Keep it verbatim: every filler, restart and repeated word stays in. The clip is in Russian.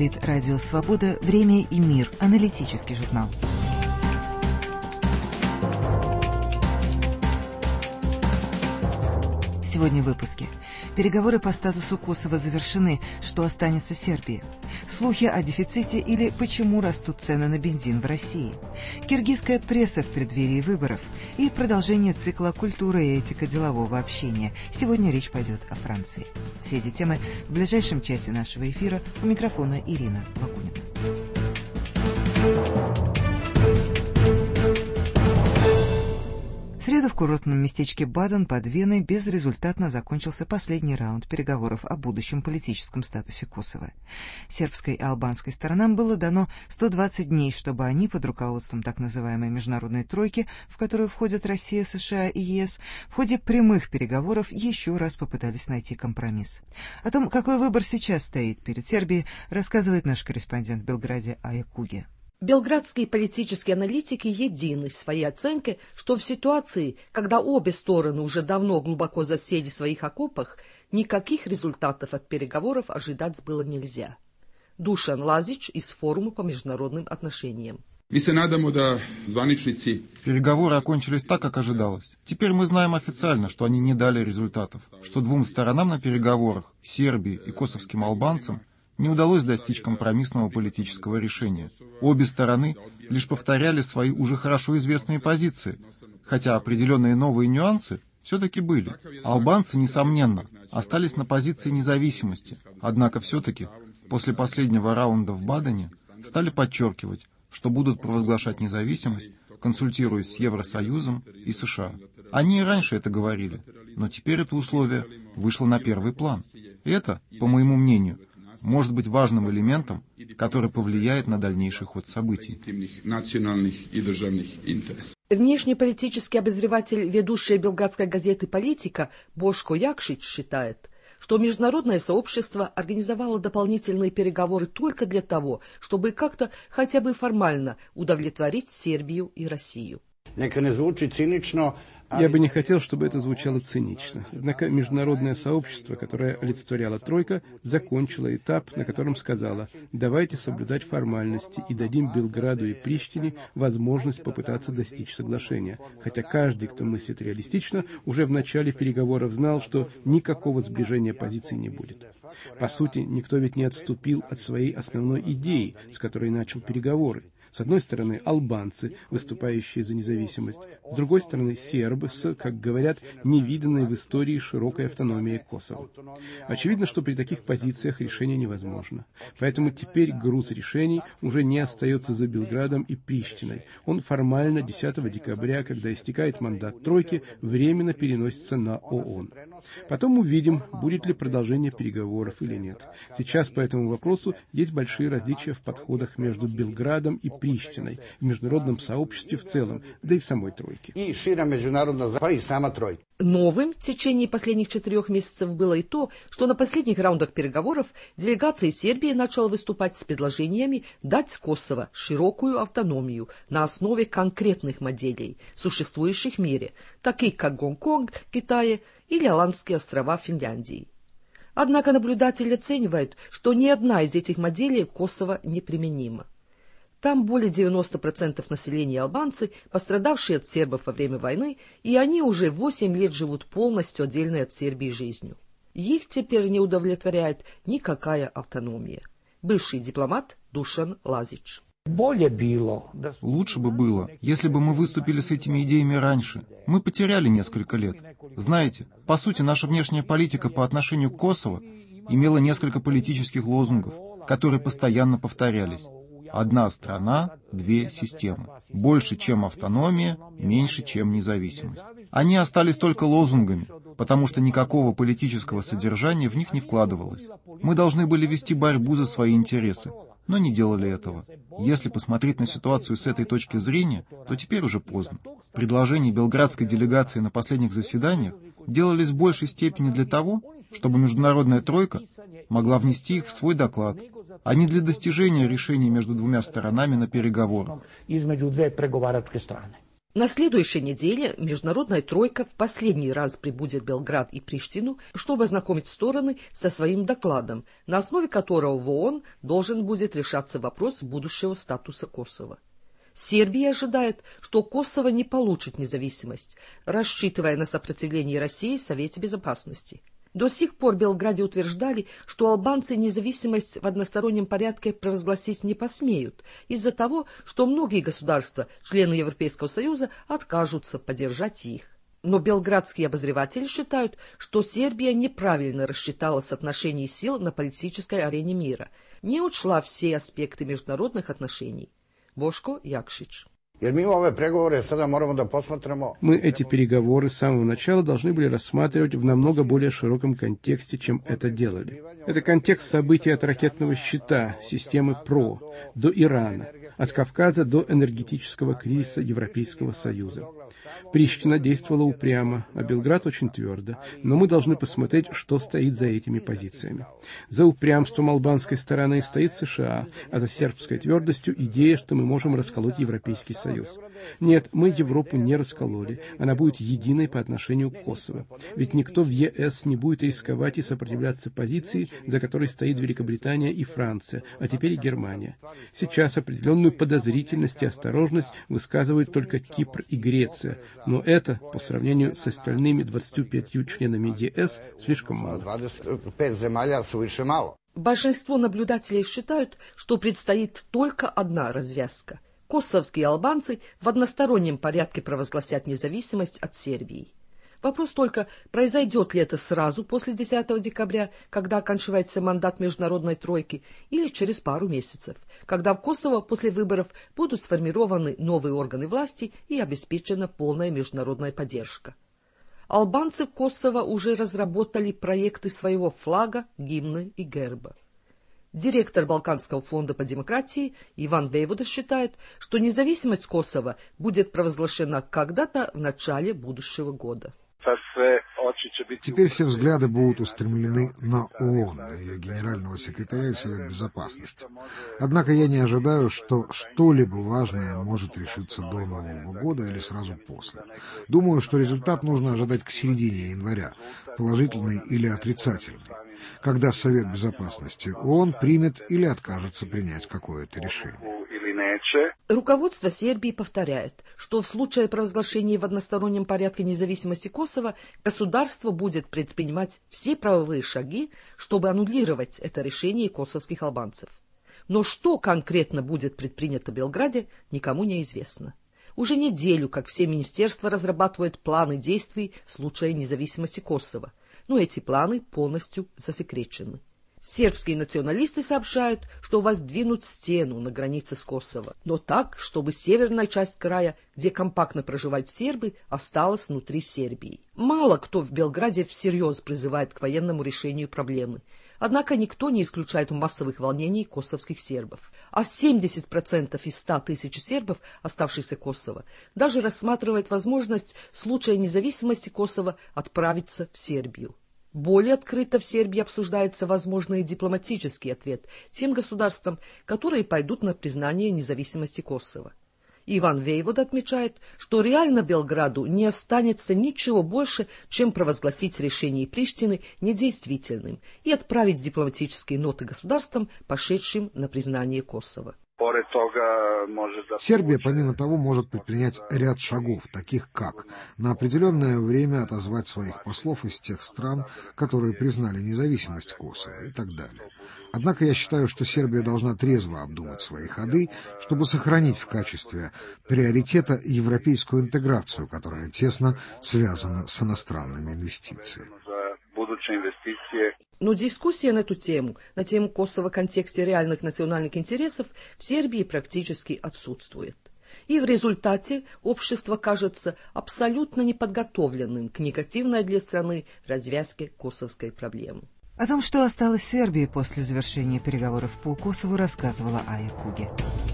говорит Радио Свобода, «Время и мир», аналитический журнал. Сегодня в выпуске. Переговоры по статусу Косово завершены. Что останется Сербии? Слухи о дефиците или почему растут цены на бензин в России? Киргизская пресса в преддверии выборов. И продолжение цикла «Культура и этика делового общения». Сегодня речь пойдет о Франции. Все эти темы в ближайшем часе нашего эфира. У микрофона Ирина Лакунина. В среду в курортном местечке Баден под Веной безрезультатно закончился последний раунд переговоров о будущем политическом статусе Косово. Сербской и албанской сторонам было дано сто двадцать дней, чтобы они под руководством так называемой международной тройки, в которую входят Россия, США и ЕС, в ходе прямых переговоров еще раз попытались найти компромисс. О том, какой выбор сейчас стоит перед Сербией, рассказывает наш корреспондент в Белграде Ая Куге. Белградские политические аналитики едины в своей оценке, что в ситуации, когда обе стороны уже давно глубоко засели в своих окопах, никаких результатов от переговоров ожидать было нельзя. Душан Лазич из форума по международным отношениям. Переговоры окончились так, как ожидалось. Теперь мы знаем официально, что они не дали результатов, что двум сторонам на переговорах, Сербии и косовским албанцам, не удалось достичь компромиссного политического решения. Обе стороны лишь повторяли свои уже хорошо известные позиции, хотя определенные новые нюансы все-таки были. Албанцы, несомненно, остались на позиции независимости, однако все-таки после последнего раунда в Бадене стали подчеркивать, что будут провозглашать независимость, консультируясь с Евросоюзом и США. Они и раньше это говорили, но теперь это условие вышло на первый план. Это, по моему мнению, может быть важным элементом, который повлияет на дальнейший ход событий. Внешнеполитический обозреватель ведущей белградской газеты «Политика» Бошко Якшич считает, что международное сообщество организовало дополнительные переговоры только для того, чтобы как-то хотя бы формально удовлетворить Сербию и Россию. Я бы не хотел, чтобы это звучало цинично. Однако международное сообщество, которое олицетворяла тройка, закончило этап, на котором сказала: давайте соблюдать формальности и дадим Белграду и Приштине возможность попытаться достичь соглашения. Хотя каждый, кто мыслит реалистично, уже в начале переговоров знал, что никакого сближения позиций не будет. По сути, никто ведь не отступил от своей основной идеи, с которой начал переговоры. С одной стороны, албанцы, выступающие за независимость, с другой стороны, сербы с, как говорят, невиданной в истории широкой автономией Косово. Очевидно, что при таких позициях решение невозможно. Поэтому теперь груз решений уже не остается за Белградом и Приштиной. Он формально десятого декабря, когда истекает мандат тройки, временно переносится на ООН. Потом увидим, будет ли продолжение переговоров или нет. Сейчас по этому вопросу есть большие различия в подходах между Белградом и Приштиной, в международном сообществе в целом, да и в самой тройке. Новым в течение последних четырех месяцев было и то, что на последних раундах переговоров делегация Сербии начала выступать с предложениями дать Косово широкую автономию на основе конкретных моделей, существующих в мире, таких как Гонконг, Китай или Аландские острова Финляндии. Однако наблюдатели оценивают, что ни одна из этих моделей Косово неприменима. Там более девяноста процентов населения албанцы, пострадавшие от сербов во время войны, и они уже восемь лет живут полностью отдельной от Сербии жизнью. Их теперь не удовлетворяет никакая автономия. Бывший дипломат Душан Лазич. Лучше бы было, если бы мы выступили с этими идеями раньше. Мы потеряли несколько лет. Знаете, по сути, наша внешняя политика по отношению к Косово имела несколько политических лозунгов, которые постоянно повторялись. Одна страна, две системы. Больше, чем автономия, меньше, чем независимость. Они остались только лозунгами, потому что никакого политического содержания в них не вкладывалось. Мы должны были вести борьбу за свои интересы, но не делали этого. Если посмотреть на ситуацию с этой точки зрения, то теперь уже поздно. Предложения белградской делегации на последних заседаниях делались в большей степени для того, чтобы международная тройка могла внести их в свой доклад, а не для достижения решения между двумя сторонами на переговорах. На следующей неделе международная тройка в последний раз прибудет в Белград и Приштину, чтобы ознакомить стороны со своим докладом, на основе которого в ООН должен будет решаться вопрос будущего статуса Косово. Сербия ожидает, что Косово не получит независимость, рассчитывая на сопротивление России в Совете Безопасности. До сих пор в Белграде утверждали, что албанцы независимость в одностороннем порядке провозгласить не посмеют, из-за того, что многие государства, члены Европейского Союза, откажутся поддержать их. Но белградские обозреватели считают, что Сербия неправильно рассчитала соотношение сил на политической арене мира, не учла все аспекты международных отношений. Бошко Якшич. Мы эти переговоры с самого начала должны были рассматривать в намного более широком контексте, чем это делали. Это контекст событий от ракетного щита, системы ПРО, до Ирана, от Кавказа до энергетического кризиса Европейского Союза. Приштина действовала упрямо, а Белград очень твердо, но мы должны посмотреть, что стоит за этими позициями. За упрямством албанской стороны стоит США, а за сербской твердостью идея, что мы можем расколоть Европейский Союз. Нет, мы Европу не раскололи, она будет единой по отношению к Косово. Ведь никто в ЕС не будет рисковать и сопротивляться позиции, за которой стоит Великобритания и Франция, а теперь и Германия. Сейчас определенную подозрительность и осторожность высказывают только Кипр и Греция, но это, по сравнению с остальными двадцатью пятью членами ЕС, слишком мало. Большинство наблюдателей считают, что предстоит только одна развязка. Косовские албанцы в одностороннем порядке провозгласят независимость от Сербии. Вопрос только, произойдет ли это сразу после десятого декабря, когда оканчивается мандат международной тройки, или через пару месяцев, когда в Косово после выборов будут сформированы новые органы власти и обеспечена полная международная поддержка. Албанцы в Косово уже разработали проекты своего флага, гимна и герба. Директор Балканского фонда по демократии Иван Вейвода считает, что независимость Косово будет провозглашена когда-то в начале будущего года. Теперь все взгляды будут устремлены на ООН, на ее генерального секретаря и Совет Безопасности. Однако я не ожидаю, что что-либо важное может решиться до Нового года или сразу после. Думаю, что результат нужно ожидать к середине января, положительный или отрицательный, когда Совет Безопасности ООН примет или откажется принять какое-то решение. Руководство Сербии повторяет, что в случае провозглашения в одностороннем порядке независимости Косово государство будет предпринимать все правовые шаги, чтобы аннулировать это решение косовских албанцев. Но что конкретно будет предпринято в Белграде, никому не известно. Уже неделю, как все министерства разрабатывают планы действий в случае независимости Косово, но эти планы полностью засекречены. Сербские националисты сообщают, что воздвинут стену на границе с Косово, но так, чтобы северная часть края, где компактно проживают сербы, осталась внутри Сербии. Мало кто в Белграде всерьез призывает к военному решению проблемы, однако никто не исключает массовых волнений косовских сербов. А семьдесят процентов из ста тысяч сербов, оставшихся в Косово, даже рассматривают возможность в случае независимости Косово отправиться в Сербию. Более открыто в Сербии обсуждается возможный дипломатический ответ тем государствам, которые пойдут на признание независимости Косово. Иван Вейвод отмечает, что реально Белграду не останется ничего больше, чем провозгласить решение Приштины недействительным и отправить дипломатические ноты государствам, пошедшим на признание Косово. Сербия, помимо того, может предпринять ряд шагов, таких как на определенное время отозвать своих послов из тех стран, которые признали независимость Косово и так далее. Однако я считаю, что Сербия должна трезво обдумать свои ходы, чтобы сохранить в качестве приоритета европейскую интеграцию, которая тесно связана с иностранными инвестициями. Но дискуссия на эту тему, на тему Косово в контексте реальных национальных интересов, в Сербии практически отсутствует. И в результате общество кажется абсолютно неподготовленным к негативной для страны развязке косовской проблемы. О том, что осталось в Сербии после завершения переговоров по Косову, рассказывала Ая Куге.